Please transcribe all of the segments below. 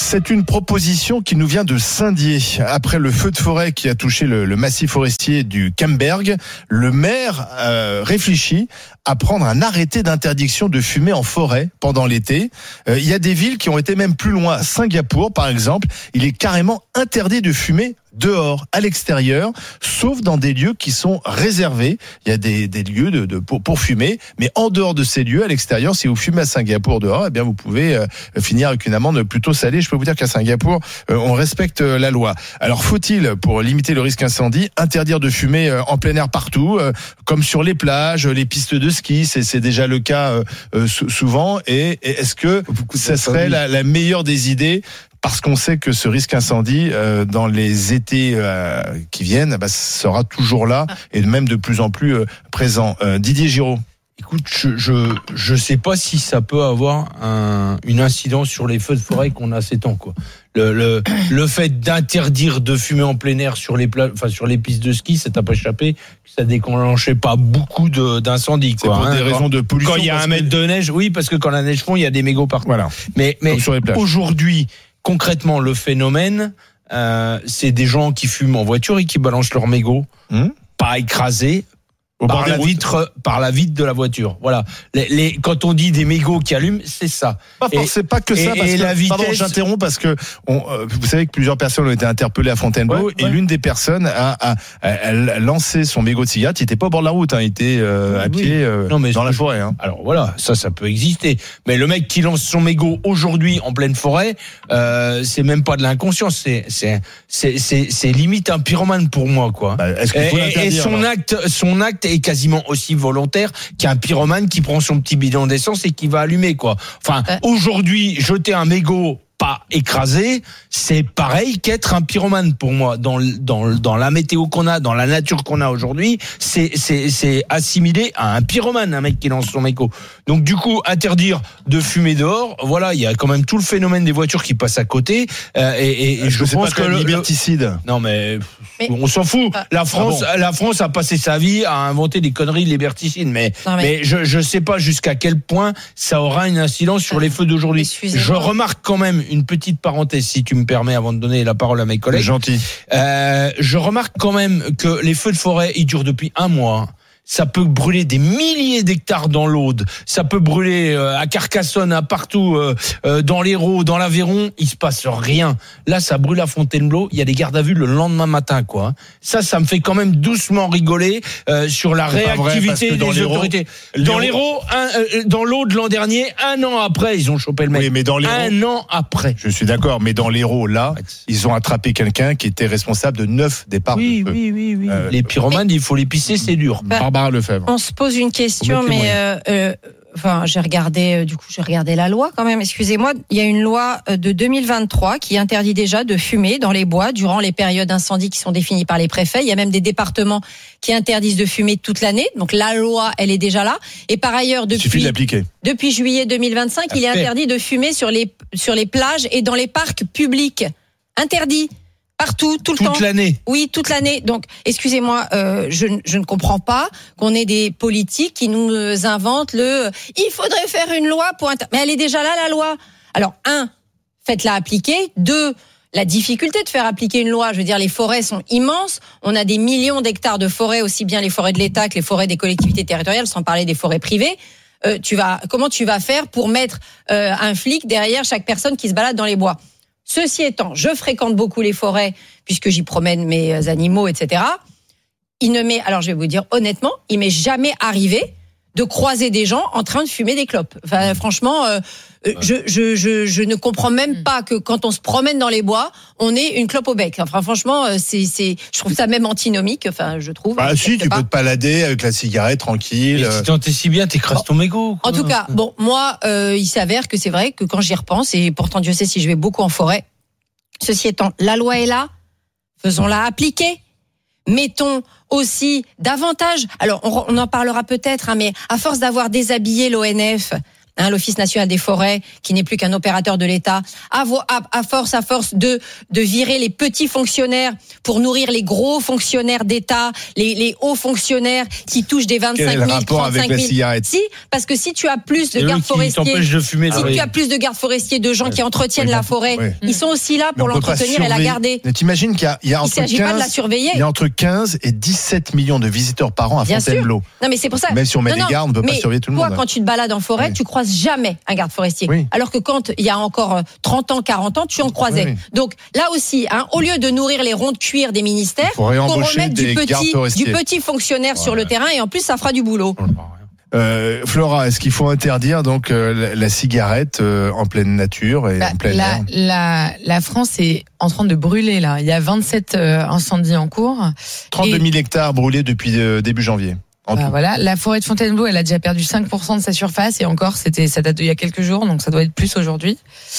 C'est une proposition qui nous vient de Saint-Dié. Après le feu de forêt qui a touché le massif forestier du Camberg, le maire réfléchit à prendre un arrêté d'interdiction de fumer en forêt pendant l'été. Il y a des villes qui ont été même plus loin. Singapour, par exemple, il est carrément interdit de fumer dehors, à l'extérieur, sauf dans des lieux qui sont réservés. Il y a des lieux pour fumer, mais en dehors de ces lieux, à l'extérieur, si vous fumez à Singapour dehors, eh bien vous pouvez finir avec une amende plutôt salée. Je peux vous dire qu'à Singapour, on respecte la loi. Alors faut-il, pour limiter le risque incendie, interdire de fumer en plein air partout, comme sur les plages, les pistes de ski, c'est déjà le cas souvent. Et est-ce que ça serait la meilleure des idées ? Parce qu'on sait que ce risque incendie dans les étés qui viennent sera toujours là et même de plus en plus présent. Didier Giraud. Écoute, je sais pas si ça peut avoir une incidence sur les feux de forêt qu'on a ces temps, quoi. Le fait d'interdire de fumer en plein air sur les sur les pistes de ski, ça t'a pas échappé, ça déclenchait pas beaucoup d'incendies, quoi. C'est pour des raisons de pollution. Quand il y a 1 mètre de neige, oui, parce que quand la neige fond, il y a des mégots partout. Voilà. Mais aujourd'hui, concrètement, le phénomène, c'est des gens qui fument en voiture et qui balancent leurs mégots, pas écrasés, par la vitre de la voiture. Voilà. Quand on dit des mégots qui allument, c'est ça. C'est pas que ça. Pardon, j'interromps parce que vous savez que plusieurs personnes ont été interpellées à Fontainebleau et l'une des personnes a lancé son mégot de cigarette. Il était pas au bord de la route, il était à pied dans la forêt. Alors voilà, ça peut exister. Mais le mec qui lance son mégot aujourd'hui en pleine forêt, c'est même pas de l'inconscience. C'est limite un pyromane pour moi, quoi. Est-ce qu'il faut l'interdire, son acte est quasiment aussi volontaire qu'un pyromane qui prend son petit bidon d'essence et qui va allumer, quoi. Enfin, aujourd'hui, jeter un mégot pas écrasé, c'est pareil qu'être un pyromane pour moi. Dans la météo qu'on a, dans la nature qu'on a aujourd'hui, c'est assimilé à un pyromane, un mec qui lance son mégot. Donc du coup, interdire de fumer dehors, voilà, il y a quand même tout le phénomène des voitures qui passent à côté. Et je pense que le liberticide. Non mais on s'en fout. La France a passé sa vie à inventer des conneries liberticides, mais je sais pas jusqu'à quel point ça aura une incidence sur les feux d'aujourd'hui. Je remarque quand même une petite parenthèse, si tu me permets, avant de donner la parole à mes collègues. Gentil. Je remarque quand même que les feux de forêt, ils durent depuis 1 mois. Ça peut brûler des milliers d'hectares dans l'Aude. Ça peut brûler à Carcassonne, à partout, dans l'Hérault, dans l'Aveyron. Il se passe rien. Là, ça brûle à Fontainebleau. Il y a des gardes à vue le lendemain matin, quoi. Ça me fait quand même doucement rigoler sur la réactivité des autorités. Dans l'Hérault, dans l'Aude l'an dernier, 1 an après, ils ont chopé le mec. Oui, mais dans l'Hérault, 1 an après. Je suis d'accord, mais dans l'Hérault, là, ils ont attrapé quelqu'un qui était responsable de 9 départs de feu. Oui. Les pyromanes, il faut les pisser, c'est dur. Lefebvre. On se pose une question, j'ai regardé la loi quand même. Excusez-moi, il y a une loi de 2023 qui interdit déjà de fumer dans les bois durant les périodes d'incendie qui sont définies par les préfets. Il y a même des départements qui interdisent de fumer toute l'année. Donc la loi, elle est déjà là. Et par ailleurs, il suffit de l'appliquer. Depuis juillet 2025, il est interdit de fumer sur les plages et dans les parcs publics. Interdit. Partout, tout le temps. Toute l'année. Oui, toute l'année. Donc, excusez-moi, je ne comprends pas qu'on ait des politiques qui nous inventent il faudrait faire une loi pour mais elle est déjà là, la loi. Alors, 1, faites-la appliquer. 2, la difficulté de faire appliquer une loi. Je veux dire, les forêts sont immenses. On a des millions d'hectares de forêts, aussi bien les forêts de l'État que les forêts des collectivités territoriales, sans parler des forêts privées. Comment tu vas faire pour mettre un flic derrière chaque personne qui se balade dans les bois? Ceci étant, je fréquente beaucoup les forêts puisque j'y promène mes animaux, etc. Alors je vais vous dire honnêtement, il m'est jamais arrivé de croiser des gens en train de fumer des clopes. Enfin, franchement, je ne comprends même pas que quand on se promène dans les bois, on ait une clope au bec. Enfin, franchement, je trouve ça même antinomique. Enfin, je trouve. Ah si, tu peux te balader avec la cigarette tranquille. Mais si tant t'es si bien, t'écrases ton mégot. En tout cas, moi, il s'avère que c'est vrai que quand j'y repense, et pourtant Dieu sait si je vais beaucoup en forêt. Ceci étant, la loi est là, faisons-la appliquer. Mettons aussi davantage. Alors, on en parlera peut-être, mais à force d'avoir déshabillé l'ONF, l'Office national des forêts, qui n'est plus qu'un opérateur de l'État, à force de virer les petits fonctionnaires pour nourrir les gros fonctionnaires d'État, les hauts fonctionnaires qui touchent des 25 000, 35 000. Quel est le rapport avec la cigarette ? Si, parce que si tu as plus de gardes forestiers, tu as plus de gardes forestiers, de gens qui entretiennent la forêt, ils sont aussi là pour l'entretenir et la garder. Mais t'imagines qu'il y a il s'agit pas de la surveiller. Il y a entre 15 et 17 millions de visiteurs par an à Fontainebleau. Non, mais c'est pour ça. Même si on met des gardes, on ne peut pas surveiller tout le monde. Toi, quand tu te balades en forêt, tu croises jamais un garde forestier. Alors que quand il y a encore 30 ans, 40 ans, tu en croisais. Donc là aussi, au lieu de nourrir les ronds de cuir des ministères, pour remettre du petit fonctionnaire sur le terrain, et en plus ça fera du boulot. Flora, est-ce qu'il faut interdire donc la cigarette en pleine nature et en plein air ? La France est en train de brûler là. Il y a 27 incendies en cours. 32 000 hectares brûlés depuis début janvier. Voilà, la forêt de Fontainebleau, elle a déjà perdu 5% de sa surface et encore, ça date d'il y a quelques jours, donc ça doit être plus aujourd'hui.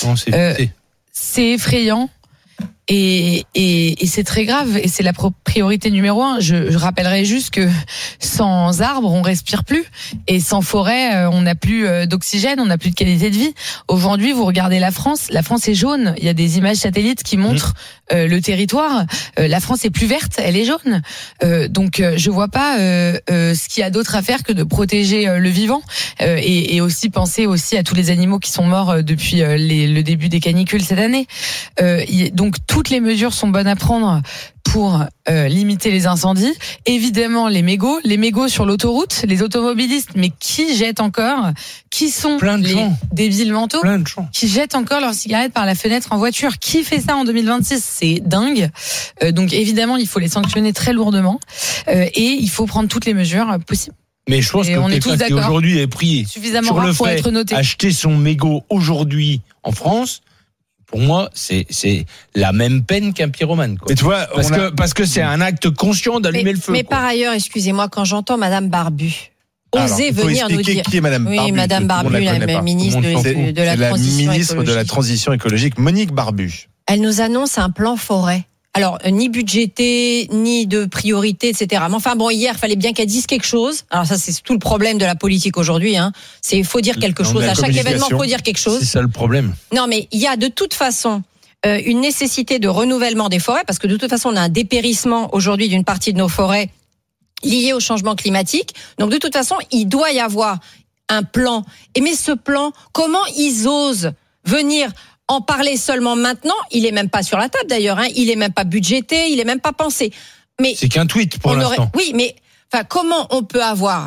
C'est effrayant. Et c'est très grave et c'est la priorité numéro 1. Je rappellerai juste que sans arbres, on respire plus et sans forêt, on n'a plus d'oxygène, on n'a plus de qualité de vie. Aujourd'hui, vous regardez la France est jaune. Il y a des images satellites qui montrent le territoire. La France est plus verte, elle est jaune. Donc je vois pas ce qu'il y a d'autre à faire que de protéger le vivant et aussi penser aussi à tous les animaux qui sont morts depuis le début des canicules cette année. Donc toutes les mesures sont bonnes à prendre pour limiter les incendies. Évidemment, les mégots sur l'autoroute, les automobilistes, mais qui jettent encore ? Qui sont les débiles mentaux qui jettent encore leurs cigarettes par la fenêtre en voiture ? Qui fait ça en 2026 ? C'est dingue. Donc évidemment, il faut les sanctionner très lourdement et il faut prendre toutes les mesures possibles. Mais je pense que quelqu'un qui aujourd'hui est pris suffisamment sur le pour fait être noté. Acheter son mégot aujourd'hui en France, pour moi, c'est la même peine qu'un pyromane, quoi. Mais tu vois, parce que c'est un acte conscient d'allumer le feu. Mais par ailleurs, excusez-moi, quand j'entends Madame Barbu oser venir nous dire qui est Madame Barbu. Oui, Madame Barbu, la ministre de la transition écologique. La ministre de la transition écologique, Monique Barbu. Elle nous annonce un plan forêt. Alors, ni budgété, ni de priorité, etc. Mais enfin bon, hier, il fallait bien qu'elle dise quelque chose. Alors ça, c'est tout le problème de la politique aujourd'hui. Il faut dire quelque chose. À chaque événement, il faut dire quelque chose. C'est ça le problème. Non, mais il y a de toute façon une nécessité de renouvellement des forêts, parce que de toute façon, on a un dépérissement aujourd'hui d'une partie de nos forêts lié au changement climatique. Donc de toute façon, il doit y avoir un plan. Mais ce plan, comment ils osent venir en parler seulement maintenant? Il est même pas sur la table d'ailleurs, il est même pas budgété, il est même pas pensé. Mais c'est qu'un tweet pour l'instant. Oui, mais comment on peut avoir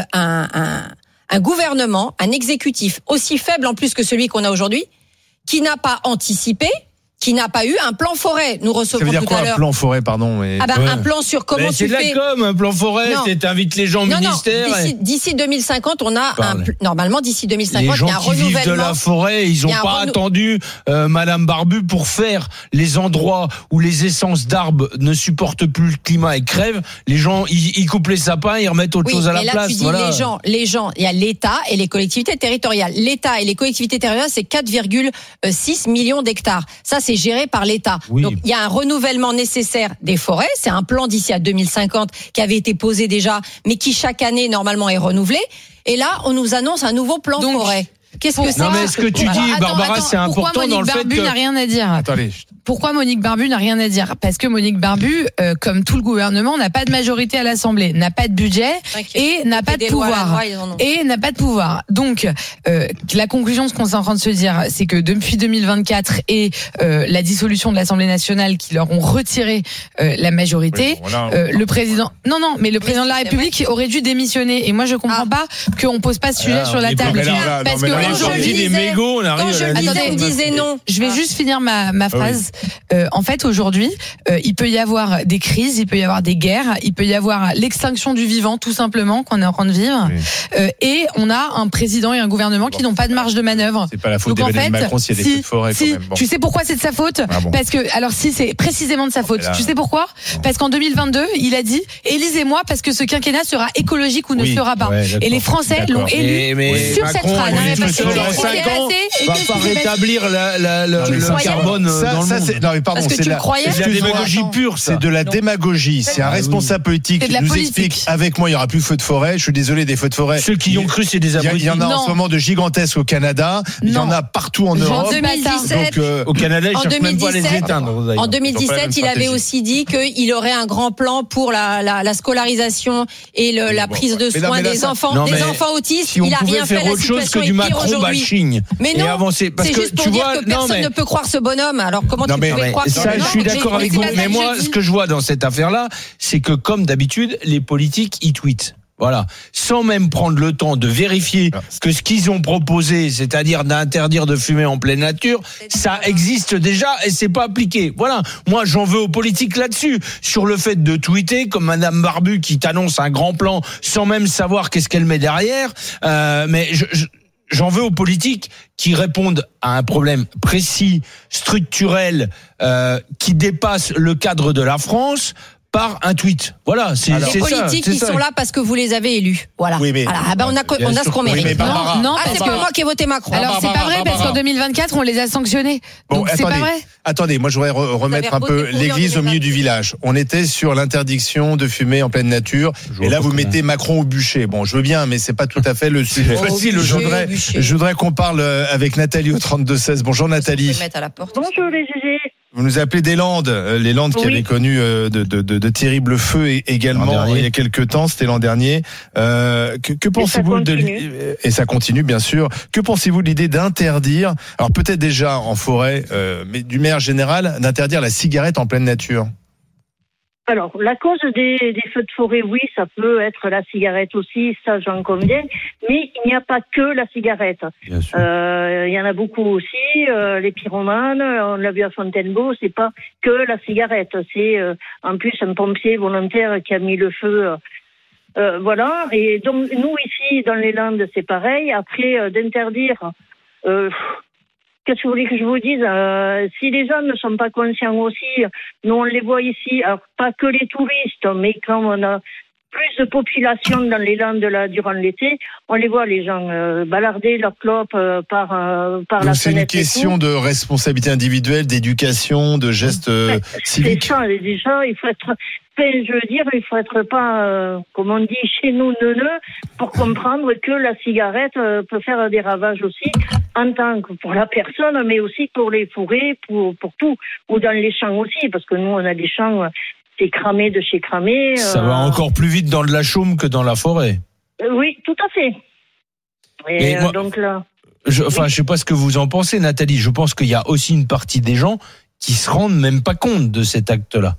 un gouvernement, un exécutif aussi faible en plus que celui qu'on a aujourd'hui, qui n'a pas anticipé, qui n'a pas eu un plan forêt. Nous recevrons tout à l'heure. Ça veut dire quoi un plan forêt, pardon? Un plan sur comment tu fais. C'est de la com, un plan forêt, t'invites les gens au ministère. D'ici 2050, on a normalement d'ici 2050, il y a un renouvellement. Les gens qui vivent de la forêt, ils n'ont pas attendu Madame Barbu pour faire les endroits où les essences d'arbres ne supportent plus le climat et crèvent. Les gens, ils coupent les sapins, ils remettent autre chose à la place. Tu dis les gens, il y a l'État et les collectivités territoriales. L'État et les collectivités territoriales, c'est 4,6 millions d'hectares. Ça, c'est géré par l'État. Oui. Donc, il y a un renouvellement nécessaire des forêts. C'est un plan d'ici à 2050 qui avait été posé déjà, mais qui chaque année, normalement, est renouvelé. Et là, on nous annonce un nouveau plan forêt. Qu'est-ce que c'est? Non, mais ce que tu dis, Barbara, c'est important dans le fait que... Pourquoi Monique Barbu n'a rien à dire? Attendez. Pourquoi Monique Barbu n'a rien à dire? Parce que Monique Barbu, comme tout le gouvernement, n'a pas de majorité à l'Assemblée, n'a pas de budget et n'a pas de pouvoir. Donc, la conclusion de ce qu'on est en train de se dire, c'est que depuis 2024 et la dissolution de l'Assemblée nationale qui leur ont retiré la majorité, le président... Non, mais le président de la République aurait dû démissionner. Et moi, je comprends pas qu'on pose pas ce sujet sur la table. Parce que on disait non. Je vais juste finir ma phrase. En fait, aujourd'hui, il peut y avoir des crises, il peut y avoir des guerres, il peut y avoir l'extinction du vivant, tout simplement, qu'on est en train de vivre. Et on a un président et un gouvernement qui n'ont pas de marge de manœuvre. C'est pas la faute d'Emmanuel Macron s'il y a des feux de forêt quand même. Bon. Tu sais pourquoi c'est de sa faute? Parce que, alors si c'est précisément de sa faute. Tu sais pourquoi? Parce qu'en 2022, il a dit, élisez-moi parce que ce quinquennat sera écologique ou ne sera pas. Et les Français l'ont élu sur cette phrase. Dans 5 ans, va pas rétablir le carbone dans le monde. c'est non mais pardon, Parce que tu le croyais. C'est de la démagogie pure, ça. C'est de la démagogie. C'est un responsable politique qui nous explique avec moi il y aura plus de feux de forêt. Je suis désolé, des feux de forêt. Ceux qui y ont cru, c'est des abrutis. Il y en a en ce moment de gigantesques au Canada. Il y en a partout en Europe. En 2017, au Canada, ils cherchent même pas à les éteindre. En 2017, il avait aussi dit qu'il aurait un grand plan pour la scolarisation et la prise de soins des enfants autistes. Si on pouvait faire autre chose que du Macron bashing. Mais non, c'est juste pour dire que personne ne peut croire ce bonhomme. Alors comment tu pouvais croire ça? Je suis d'accord avec vous. Mais moi, ce que je vois dans cette affaire-là, c'est que comme d'habitude, les politiques y tweetent. Voilà, sans même prendre le temps de vérifier que ce qu'ils ont proposé, c'est-à-dire d'interdire de fumer en pleine nature, ça existe déjà et c'est pas appliqué. Voilà, moi j'en veux aux politiques là-dessus, sur le fait de tweeter comme Madame Barbu qui t'annonce un grand plan sans même savoir qu'est-ce qu'elle met derrière. Mais j'en veux aux politiques qui répondent à un problème précis, structurel, qui dépasse le cadre de la France. Par un tweet. Voilà, c'est ça. Les politiques, ils sont là parce que vous les avez élus. Voilà. Oui, mais on a ce qu'on mérite. Non, c'est pas moi qui ai voté Macron. Alors c'est pas vrai parce qu'en 2024, on les a sanctionnés. Donc c'est pas vrai. Attendez, moi je voudrais remettre un peu l'église au milieu du village. On était sur l'interdiction de fumer en pleine nature. Et là, vous mettez Macron au bûcher. Bon, je veux bien, mais c'est pas tout à fait le sujet. Je voudrais qu'on parle avec Nathalie au 32-16. Bonjour Nathalie. Bonjour les GG. Vous nous appelez des Landes, les Landes qui avaient connu de terribles feux également il y a quelques temps, c'était l'an dernier. Que pensez-vous et ça continue bien sûr. Que pensez-vous de l'idée d'interdire, alors peut-être déjà en forêt, mais d'une manière générale, d'interdire la cigarette en pleine nature? Alors, la cause des feux de forêt, oui, ça peut être la cigarette aussi, ça j'en conviens, mais il n'y a pas que la cigarette. Il y en a beaucoup aussi, les pyromanes, on l'a vu à Fontainebleau, c'est pas que la cigarette, c'est en plus un pompier volontaire qui a mis le feu. Voilà, et donc nous ici dans les Landes c'est pareil, après d'interdire... Qu'est-ce que vous voulez que je vous dise? Si les gens ne sont pas conscients aussi, nous on les voit ici, alors pas que les touristes, mais quand on a plus de population dans les Landes là durant l'été, on les voit les gens balarder leur clope par la fenêtre. C'est une question de responsabilité individuelle, d'éducation, de gestes civiques. C'est ça, déjà, il faut être... je veux dire, il faut être pas, comme on dit chez nous, neuneux, pour comprendre que la cigarette peut faire des ravages aussi, en tant que pour la personne, mais aussi pour les forêts, pour tout, ou dans les champs aussi, parce que nous, on a des champs, c'est cramé de chez cramé. Ça va encore plus vite dans de la chaume que dans la forêt. Oui, tout à fait. Et moi, donc là... je sais pas ce que vous en pensez, Nathalie. Je pense qu'il y a aussi une partie des gens qui se rendent même pas compte de cet acte-là.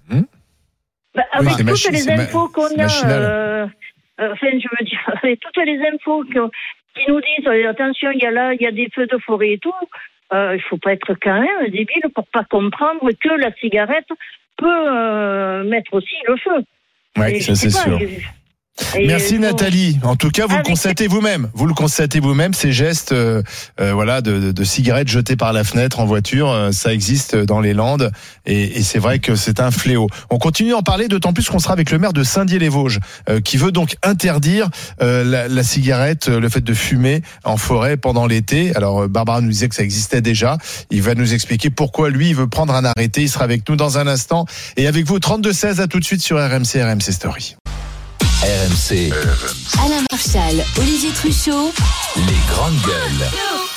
Avec toutes les infos qu'on a, je veux dire, avec toutes les infos qui nous disent attention, il y a des feux de forêt et tout, il faut pas être quand même débile pour pas comprendre que la cigarette peut mettre aussi le feu. Oui, ça c'est sûr. Merci Nathalie. En tout cas, vous le constatez vous-même. Vous le constatez vous-même, ces gestes, de cigarettes jetées par la fenêtre en voiture, ça existe dans les Landes, et c'est vrai que c'est un fléau. On continue à en parler, d'autant plus qu'on sera avec le maire de Saint-Dié-les-Vosges, qui veut donc interdire la cigarette, le fait de fumer en forêt pendant l'été. Alors Barbara nous disait que ça existait déjà. Il va nous expliquer pourquoi lui il veut prendre un arrêté. Il sera avec nous dans un instant. Et avec vous, 32-16, à tout de suite sur RMC Story. RMC. Alain Marchal, Olivier Truchot. Les grandes gueules.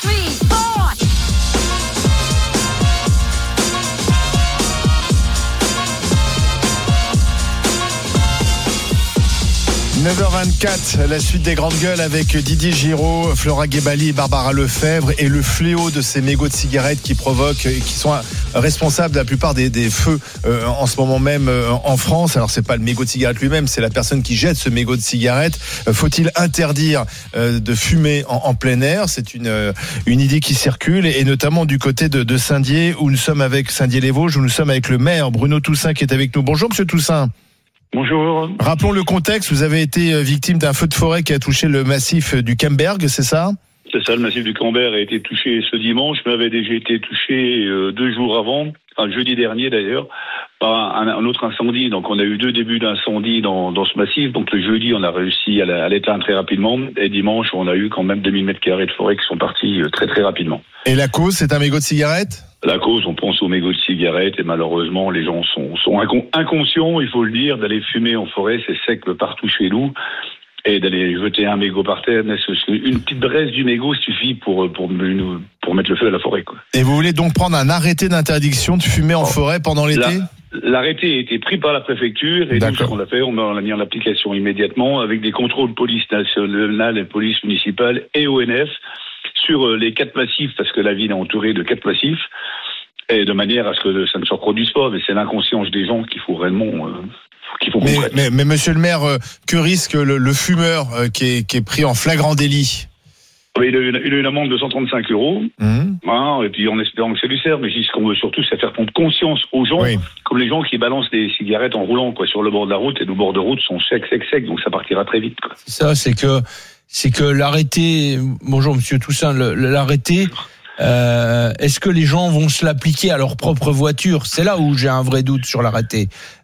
9h24, la suite des grandes gueules avec Didier Giraud, Flora Guébali et Barbara Lefebvre, et le fléau de ces mégots de cigarettes qui provoquent et qui sont responsables de la plupart des feux en ce moment même en France. Alors c'est pas le mégot de cigarette lui-même, c'est la personne qui jette ce mégot de cigarette. Faut-il interdire de fumer en plein air? C'est une idée qui circule, et notamment du côté de Saint-Dié, où nous sommes avec Saint-Dié-les-Vosges, où nous sommes avec le maire Bruno Toussaint qui est avec nous. Bonjour Monsieur Toussaint. Bonjour. Rappelons le contexte, vous avez été victime d'un feu de forêt qui a touché le massif du Camberg, c'est ça? C'est ça, le massif du Camberg a été touché ce dimanche, mais avait déjà été touché 2 jours avant, jeudi dernier d'ailleurs, par un autre incendie. Donc on a eu 2 débuts d'incendie dans ce massif. Donc le jeudi, on a réussi à l'éteindre très rapidement, et dimanche, on a eu quand même 2000 m² de forêt qui sont partis très très rapidement. Et la cause, c'est un mégot de cigarette? La cause, on pense aux mégots de cigarettes et malheureusement, les gens sont inconscients, il faut le dire, d'aller fumer en forêt, c'est sec partout chez nous. Et d'aller jeter un mégot par terre, une petite braise du mégot suffit pour mettre le feu à la forêt, quoi. Et vous voulez donc prendre un arrêté d'interdiction de fumer en forêt pendant l'été ? L'arrêté a été pris par la préfecture et nous, ce qu'on a fait, on l'a mis en application immédiatement avec des contrôles police nationale et police municipale et ONF sur les 4 massifs, parce que la ville est entourée de 4 massifs, et de manière à ce que ça ne se reproduise pas. Mais c'est l'inconscience des gens qu'il faut réellement... Mais monsieur le maire, que risque le fumeur qui est pris en flagrant délit ? Il a eu une amende de 135 €. Et puis en espérant que ça lui serve. Mais ce qu'on veut surtout, c'est faire prendre conscience aux gens, comme les gens qui balancent des cigarettes en roulant sur le bord de la route, et nos bords de route sont secs, donc ça partira très vite, quoi. C'est ça, c'est que l'arrêté. Bonjour Monsieur Toussaint, l'arrêté. Est-ce que les gens vont se l'appliquer à leur propre voiture ? C'est là où j'ai un vrai doute sur l'arrêté.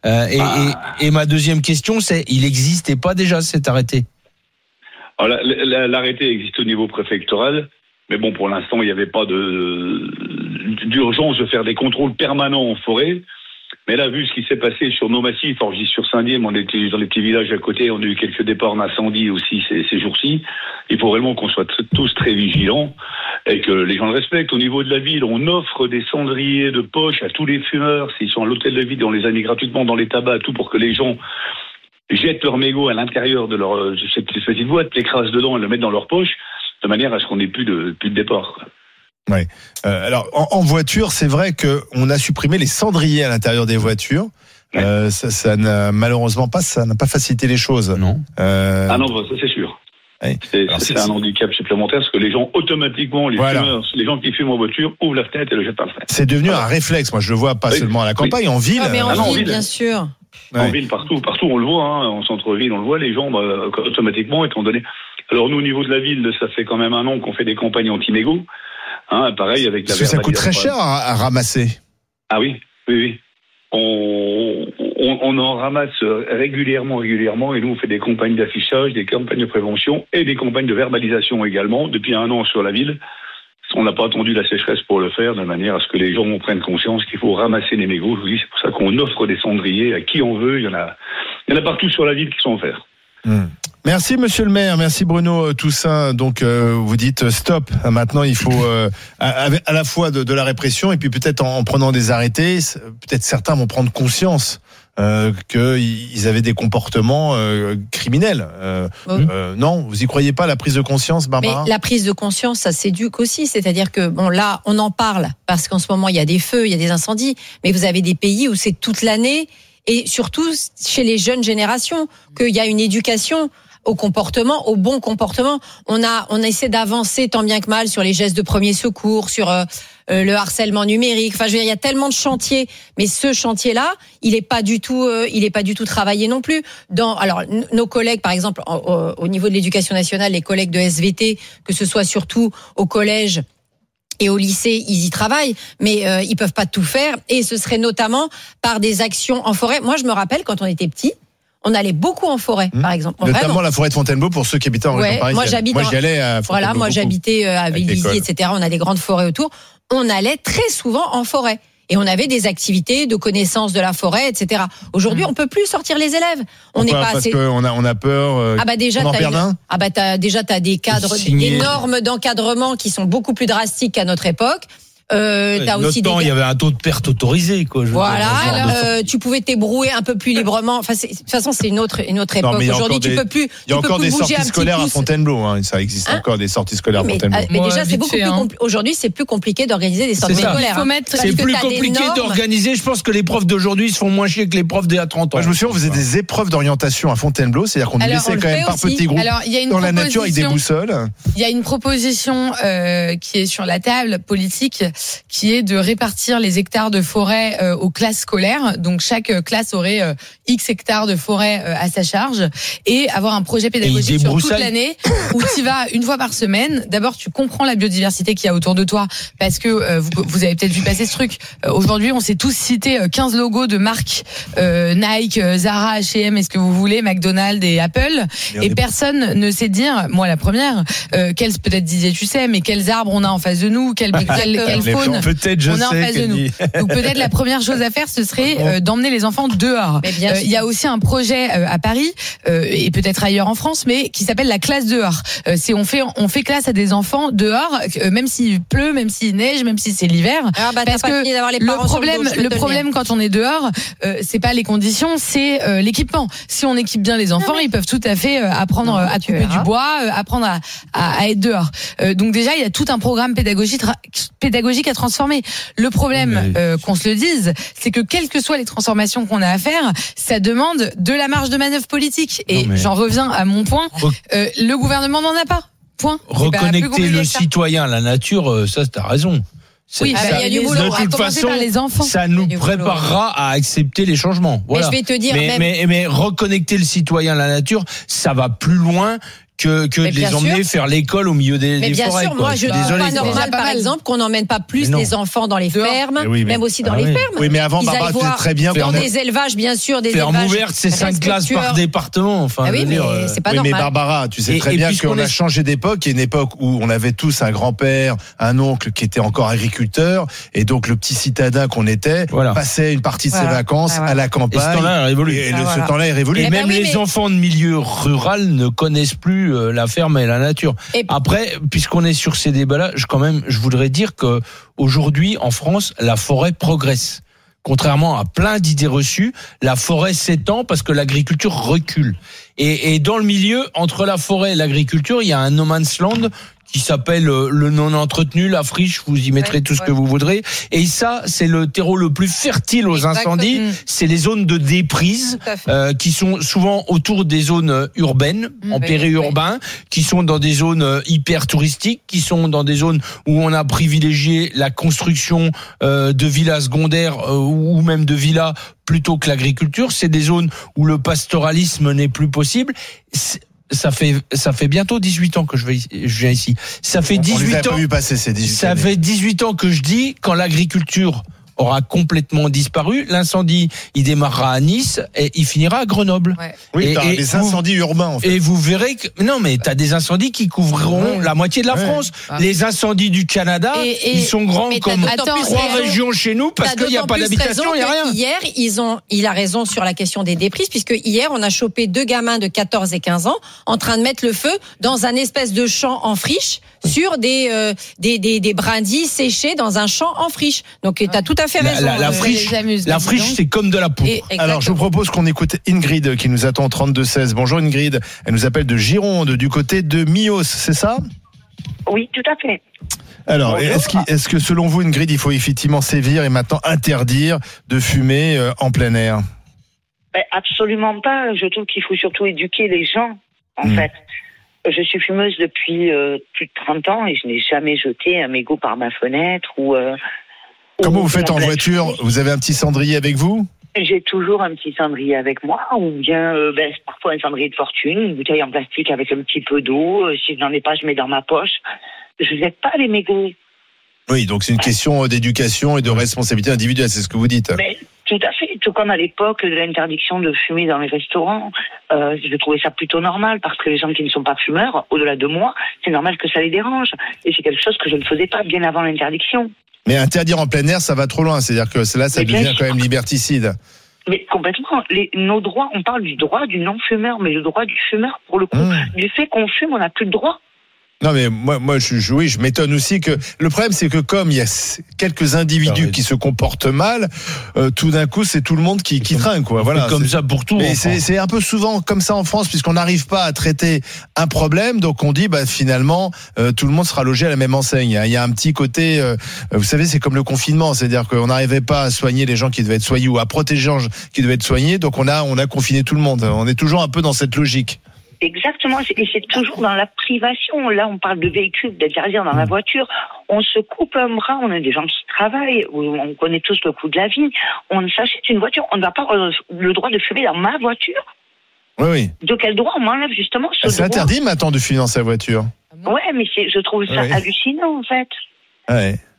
Et ma deuxième question, c'est, il n'existait pas déjà cet arrêté ? Alors, l'arrêté existe au niveau préfectoral, mais bon, pour l'instant, il n'y avait pas d'urgence de faire des contrôles permanents en forêt. Mais là, vu ce qui s'est passé sur nos massifs, alors je dis sur Saint-Dié, mais on était dans les petits villages à côté, on a eu quelques départs d'incendie aussi ces jours-ci. Il faut vraiment qu'on soit tous très vigilants et que les gens le respectent. Au niveau de la ville, on offre des cendriers de poche à tous les fumeurs. S'ils sont à l'hôtel de ville, on les a mis gratuitement dans les tabacs, tout pour que les gens jettent leur mégot à l'intérieur de leur cette petite boîte, l'écrasent dedans et le mettent dans leur poche, de manière à ce qu'on n'ait plus de départ, quoi. Ouais. Alors en voiture, c'est vrai que on a supprimé les cendriers à l'intérieur des voitures. Ça n'a malheureusement pas facilité les choses. Non. Ah non, ça c'est sûr. Ouais. C'est un handicap supplémentaire parce que les gens automatiquement, fumeurs, les gens qui fument en voiture ouvrent la fenêtre et le jettent par la fenêtre. C'est devenu un réflexe. Moi, je le vois pas seulement à la campagne, en ville. Mais en ville, bien sûr. En ville, partout on le voit. En centre-ville, on le voit. Les gens, automatiquement, étant donné. Alors nous, au niveau de la ville, ça fait quand même un an qu'on fait des campagnes anti-mégots. Pareil avec la. Parce que ça coûte très cher à ramasser. Ah oui. On en ramasse régulièrement et nous on fait des campagnes d'affichage, des campagnes de prévention et des campagnes de verbalisation également depuis un an sur la ville. On n'a pas attendu la sécheresse pour le faire, de manière à ce que les gens prennent conscience qu'il faut ramasser les mégots. Je vous dis, c'est pour ça qu'on offre des cendriers à qui on veut. Il y en a partout sur la ville qui sont offerts. Merci monsieur le maire, merci Bruno Toussaint. Donc vous dites stop. Maintenant il faut à la fois de la répression et puis peut-être en prenant des arrêtés, peut-être certains vont prendre conscience qu'ils avaient des comportements criminels. Non, vous y croyez pas, la prise de conscience, Barbara ? Mais la prise de conscience, ça s'éduque aussi. C'est-à-dire que là, on en parle parce qu'en ce moment il y a des feux, il y a des incendies, mais vous avez des pays où c'est toute l'année. Et surtout chez les jeunes générations, qu'il y a une éducation au comportement, au bon comportement. On essaie d'avancer tant bien que mal sur les gestes de premier secours, sur le harcèlement numérique. Enfin, je veux dire, il y a tellement de chantiers, mais ce chantier-là, il est pas du tout travaillé non plus. Alors, nos collègues, par exemple, au niveau de l'éducation nationale, les collègues de SVT, que ce soit surtout au collège et au lycée, ils y travaillent, mais ils peuvent pas tout faire. Et ce serait notamment par des actions en forêt. Moi, je me rappelle quand on était petits, on allait beaucoup en forêt, par exemple. Notamment la forêt de Fontainebleau pour ceux qui habitaient en région parisienne. Moi, j'y allais à Fontainebleau. Voilà, moi j'habitais à Vélizy, etc. On a des grandes forêts autour. On allait très souvent en forêt. Et on avait des activités de connaissance de la forêt, etc. Aujourd'hui, on peut plus sortir les élèves. On n'est pas assez. Parce qu'on a peur. Déjà, t'as des cadres, des normes d'encadrement qui sont beaucoup plus drastiques qu'à notre époque. T'as aussi il y avait un taux de perte autorisé, quoi. Tu pouvais t'ébrouer un peu plus librement. Enfin, de toute façon, c'est une autre époque. Aujourd'hui, tu peux plus. Il y a encore des sorties scolaires à Fontainebleau. Ça existe encore des sorties scolaires à Fontainebleau. Mais déjà, c'est beaucoup plus compliqué. Aujourd'hui, c'est plus compliqué d'organiser des sorties scolaires. C'est plus compliqué d'organiser. Je pense que les profs d'aujourd'hui se font moins chier que les profs d'il y a 30 ans. Moi, je me souviens, on faisait des épreuves d'orientation à Fontainebleau, c'est-à-dire qu'on nous laissait quand même par petits groupes dans la nature avec des boussoles. Il y a une proposition qui est sur la table politique, qui est de répartir les hectares de forêt aux classes scolaires. Donc chaque classe aurait X hectares de forêt à sa charge et avoir un projet pédagogique sur toute l'année où tu vas une fois par semaine. D'abord, tu comprends la biodiversité qu'il y a autour de toi parce que vous avez peut-être vu passer ce truc. Aujourd'hui, on s'est tous cité 15 logos de marques Nike, Zara, H&M, est-ce que vous voulez, McDonald's et Apple. Et personne ne sait dire, moi la première, peut-être Didier, tu sais, mais quels arbres on a en face de nous, quelle faune. Peut-être, je on est en sais. face de nous. Donc peut-être la première chose à faire, ce serait d'emmener les enfants dehors. Il y a aussi un projet à Paris et peut-être ailleurs en France, mais qui s'appelle la classe dehors. On fait classe à des enfants dehors, même s'il pleut, même s'il neige, même si c'est l'hiver. Parce que le problème quand on est dehors, c'est pas les conditions, c'est l'équipement. Si on équipe bien les enfants, ils peuvent tout à fait apprendre à couper du bois, apprendre à être dehors. Donc déjà, il y a tout un programme pédagogique à transformer. Le problème, qu'on se le dise, c'est que quelles que soient les transformations qu'on a à faire, ça demande de la marge de manœuvre politique. Et j'en reviens à mon point, le gouvernement n'en a pas. Point. Reconnecter le citoyen à la nature, ça, t'as raison. Oui, il y a du boulot. De toute façon, ça nous préparera à accepter les changements. Voilà. Mais je vais te dire, mais reconnecter le citoyen à la nature, ça va plus loin que de les emmener faire l'école au milieu des forêts. Mais bien sûr, moi je trouve pas normal, par exemple, qu'on n'emmène pas plus les enfants dans les fermes, même aussi dans les fermes. Oui, mais avant, Barbara, tu sais très bien. Dans des élevages, bien sûr, des fermes élevages ouvertes, c'est 5 classes par département. Enfin, oui, mais c'est pas normal. Mais Barbara, tu sais très bien qu'on a changé d'époque. Il y a une époque où on avait tous un grand-père, un oncle qui était encore agriculteur, et donc le petit citadin qu'on était passait une partie de ses vacances à la campagne. Et ce temps-là est révolu. Ce temps-là est révolu. Et même les enfants de milieu rural ne connaissent plus la ferme et la nature. Après, puisqu'on est sur ces débats-là, je voudrais dire que aujourd'hui, en France, la forêt progresse. Contrairement à plein d'idées reçues, la forêt s'étend parce que l'agriculture recule. Et dans le milieu, entre la forêt et l'agriculture, il y a un no man's land qui s'appelle le non entretenu, la friche, vous y mettrez tout ce que vous voudrez. Et ça, c'est le terreau le plus fertile aux incendies. C'est les zones de déprise qui sont souvent autour des zones urbaines, en périurbain, qui sont dans des zones hyper touristiques, qui sont dans des zones où on a privilégié la construction de villas secondaires ou même de villas plutôt que l'agriculture. C'est des zones où le pastoralisme n'est plus possible. Ça fait bientôt 18 ans que je viens ici. Ça fait 18 ans. Pas vu passer ces 18 ça années. fait 18 ans que je dis, quand l'agriculture aura complètement disparu, l'incendie, il démarrera à Nice et il finira à Grenoble. Oui, t'as des incendies urbains, en fait. Et vous verrez que, non, mais t'as des incendies qui couvriront la moitié de la France. Les incendies du Canada, ils sont grands comme 3 régions chez nous parce qu'il n'y a pas d'habitation, il n'y a rien. Hier, il a raison sur la question des déprises, puisque hier, on a chopé 2 gamins de 14 et 15 ans en train de mettre le feu dans un espèce de champ en friche sur des brindilles séchées dans un champ en friche. Donc, t'as tout à fait raison. La friche, c'est comme de la poudre. Alors, je vous propose qu'on écoute Ingrid qui nous attend 32-16. Bonjour Ingrid. Elle nous appelle de Gironde, du côté de Mios, c'est ça? Oui, tout à fait. Alors, est-ce que selon vous, Ingrid, il faut effectivement sévir et maintenant interdire de fumer en plein air? Absolument pas. Je trouve qu'il faut surtout éduquer les gens, en fait. Je suis fumeuse depuis plus de 30 ans et je n'ai jamais jeté un mégot par ma fenêtre ou... Comment vous faites en voiture? Vous avez un petit cendrier avec vous? J'ai toujours un petit cendrier avec moi, ou bien parfois un cendrier de fortune, une bouteille en plastique avec un petit peu d'eau. Si je n'en ai pas, je mets dans ma poche. Je ne jette pas les mégots. Oui, donc c'est une question d'éducation et de responsabilité individuelle, c'est ce que vous dites. Mais, tout à fait. Tout comme à l'époque de l'interdiction de fumer dans les restaurants, je trouvais ça plutôt normal parce que les gens qui ne sont pas fumeurs, au-delà de moi, c'est normal que ça les dérange. Et c'est quelque chose que je ne faisais pas bien avant l'interdiction. Mais interdire en plein air, ça va trop loin. C'est-à-dire que là, ça devient quand même liberticide. Mais complètement. Nos droits, on parle du droit du non-fumeur, mais le droit du fumeur, pour le coup, du fait qu'on fume, on n'a plus de droit. Non mais moi je m'étonne aussi que le problème c'est que comme il y a quelques individus qui se comportent mal, tout d'un coup c'est tout le monde qui trinque quoi. Voilà. Comme ça pour tout. Mais c'est un peu souvent comme ça en France puisqu'on n'arrive pas à traiter un problème, donc on dit finalement tout le monde sera logé à la même enseigne. Il y a un petit côté, vous savez, c'est comme le confinement, c'est-à-dire qu'on n'arrivait pas à soigner les gens qui devaient être soignés ou à protéger les gens qui devaient être soignés, donc on a confiné tout le monde. On est toujours un peu dans cette logique. Exactement, et c'est toujours dans la privation. Là, on parle de véhicules, d'interdire dans la voiture. On se coupe un bras, on a des gens qui travaillent, on connaît tous le coût de la vie. On s'achète une voiture, on n'a pas le droit de fumer dans ma voiture. Oui. De quel droit on m'enlève justement ce droit? C'est interdit maintenant de fumer dans sa voiture. Ouais, mais je trouve ça hallucinant en fait. Ouais.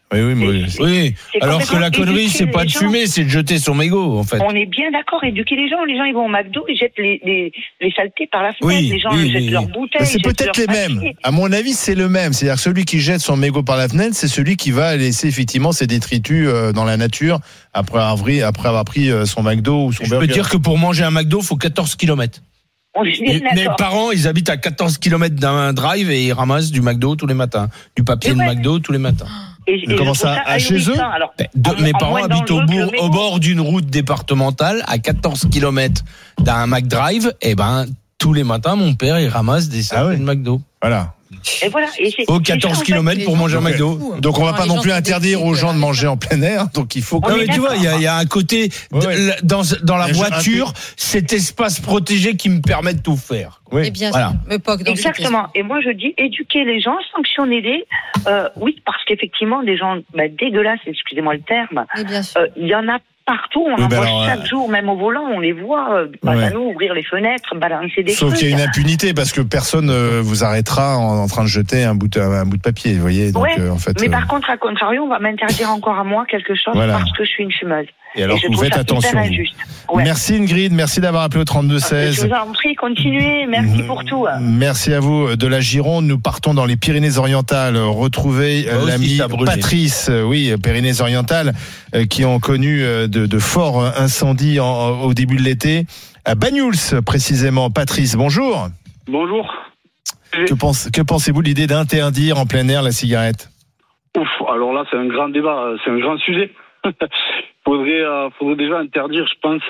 Oui. Alors que la connerie, c'est pas de fumer, c'est de jeter son mégot, en fait. On est bien d'accord, éduquer les gens. Les gens, ils vont au McDo, ils jettent les saletés par la fenêtre. Les gens jettent leurs bouteilles. Mais c'est peut-être les mêmes. À mon avis, c'est le même. C'est-à-dire que celui qui jette son mégot par la fenêtre, c'est celui qui va laisser effectivement ses détritus dans la nature après avoir pris son McDo ou son burger. Je peux dire que pour manger un McDo, il faut 14 km. Mes parents, ils habitent à 14 km d'un drive et ils ramassent du McDo tous les matins. Du papier de McDo tous les matins. Et comment ça, à chez eux? Alors, mes parents habitent au bord d'une route départementale à 14 km d'un McDrive. Et tous les matins, mon père, il ramasse des sacs de McDo. Voilà. Et voilà. Au 14 km pour manger un McDo. Donc on va pas non plus interdire aux gens de manger en plein air. Donc il faut. Non mais tu vois, il y a un côté dans la voiture, cet espace protégé qui me permet de tout faire. Oui, et bien sûr. Exactement. Et moi je dis éduquer les gens, sanctionner-les. Oui, parce qu'effectivement des gens dégueulasses, excusez-moi le terme. Il y en a partout, on en voit chaque jour, même au volant, on les voit ouvrir les fenêtres, balancer des trucs. Sauf qu'il y a une impunité parce que personne vous arrêtera en train de jeter un bout de papier, vous voyez. Donc, en fait, mais par contre, à contrario, on va m'interdire encore à moi quelque chose parce que je suis une fumeuse. Et alors vous faites attention. Merci Ingrid, merci d'avoir appelé au 32-16. Je vous en prie, continuez, merci pour tout. Merci à vous. De la Gironde, nous partons dans les Pyrénées-Orientales, retrouver l'ami Patrice, Pyrénées-Orientales, qui ont connu de forts incendies au début de l'été. À Banyuls, précisément. Patrice, bonjour. Bonjour. Que pensez-vous de l'idée d'interdire en plein air la cigarette? Alors là, c'est un grand débat, c'est un grand sujet. Faudrait déjà interdire, je pense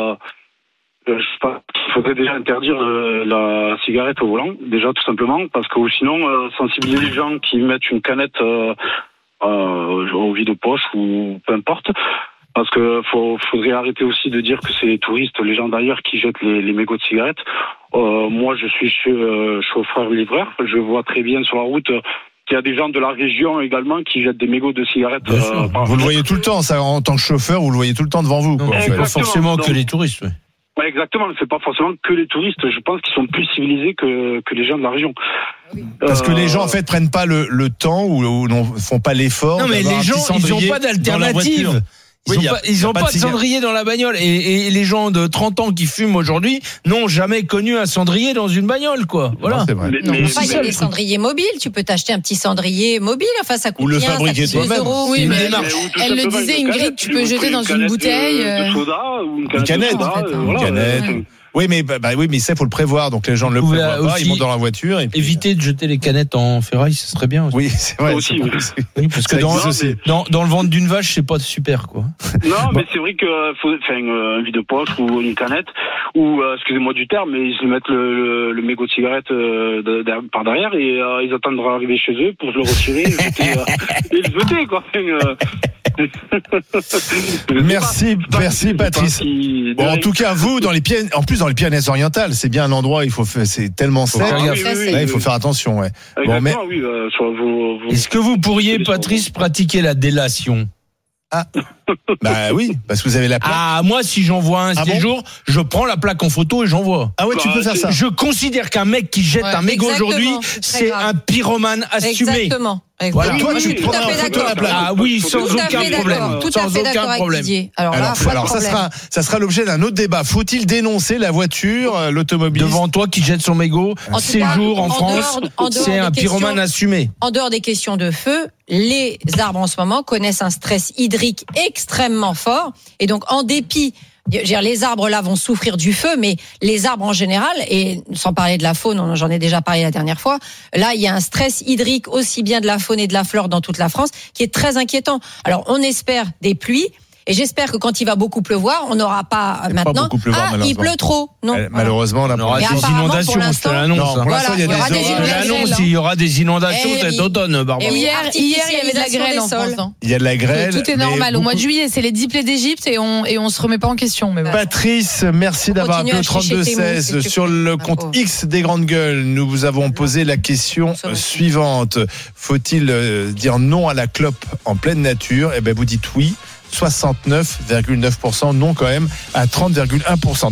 qu'il faudrait déjà interdire la cigarette au volant, déjà tout simplement, parce que sinon, sensibiliser les gens qui mettent une canette au vide-poche ou peu importe, parce que faudrait arrêter aussi de dire que c'est les touristes, les gens d'ailleurs qui jettent les mégots de cigarettes. Moi, je suis chauffeur-livreur, je vois très bien sur la route qu'il y a des gens de la région également qui jettent des mégots de cigarettes. Vous le voyez tout le temps, ça, en tant que chauffeur, vous le voyez tout le temps devant vous. C'est pas forcément que les touristes. Ouais, exactement, c'est pas forcément que les touristes. Je pense qu'ils sont plus civilisés que les gens de la région. Parce que les gens en fait prennent pas le temps ou ne font pas l'effort. Non mais les gens, ils ont pas d'alternative. Ils ont pas de cendrier dans la bagnole et les gens de 30 ans qui fument aujourd'hui n'ont jamais connu un cendrier dans une bagnole, quoi. Voilà. Non, c'est vrai. Il y a des cendriers mobiles. Tu peux t'acheter un petit cendrier mobile. Enfin, ça coûte ou le rien. fabriquer toi-même. Oui, mais elle le disait, Ingrid, tu peux jeter dans une bouteille. De soda ou une canette. Une canette. Oui, mais ça, faut le prévoir. Donc les gens ne le prévoient pas, ils montent dans la voiture. Et puis... éviter de jeter les canettes en ferraille, ce serait bien aussi. Oui, c'est vrai. Oui, parce que dans le ventre d'une vache, c'est pas super, quoi. Non, mais c'est vrai que faut faire un vide-poche ou une canette, ou excusez-moi du terme, mais ils mettent le mégot de cigarette par derrière et ils attendent d'arriver chez eux pour le retirer et le jeter, quoi. Merci Patrice. Bon, en tout cas, vous, dans les Pyrénées-Orientales, c'est bien un endroit, c'est tellement sec. Il faut faire attention, ouais. Exactement, oui. Est-ce que vous pourriez, Patrice, pratiquer la délation? Bah oui, parce que vous avez la plaque. Ah, moi, si j'envoie un séjour, je prends la plaque en photo et j'envoie. Ah ouais, tu peux faire ça. Je considère qu'un mec qui jette un mégot aujourd'hui, c'est un pyromane assumé. Exactement. Voilà. Toi, tu tout à fait d'accord. Ah oui, sans aucun problème. Tout à fait d'accord avec Didier. Alors ça sera l'objet d'un autre débat. Faut-il dénoncer la voiture, l'automobile devant toi qui jette son mégot? Séjour en France, c'est un pyromane assumé. En dehors des questions de feu, les arbres en ce moment connaissent un stress hydrique extrêmement fort. Et donc, en dépit, les arbres là vont souffrir du feu, mais les arbres en général, et sans parler de la faune, j'en ai déjà parlé la dernière fois, là il y a un stress hydrique aussi bien de la faune et de la flore dans toute la France qui est très inquiétant. Alors on espère des pluies. Et j'espère que quand il va beaucoup pleuvoir, on n'aura pas maintenant. Il pleut trop. Non. Malheureusement, on aura des inondations. Je te l'annonce. Il y aura des inondations cet automne, Barbara. Hier, il y avait de la grêle en France. Il y a de la grêle. Tout est normal. Au mois de juillet, c'est les 10 plaies d'Égypte et on se remet pas en question. Mais bon. Patrice, merci d'avoir appelé au 32-16 sur le compte X des Grandes Gueules. Nous vous avons posé la question suivante. Faut-il dire non à la clope en pleine nature? Eh ben, vous dites oui. 69,9%, non quand même, à 30,1%.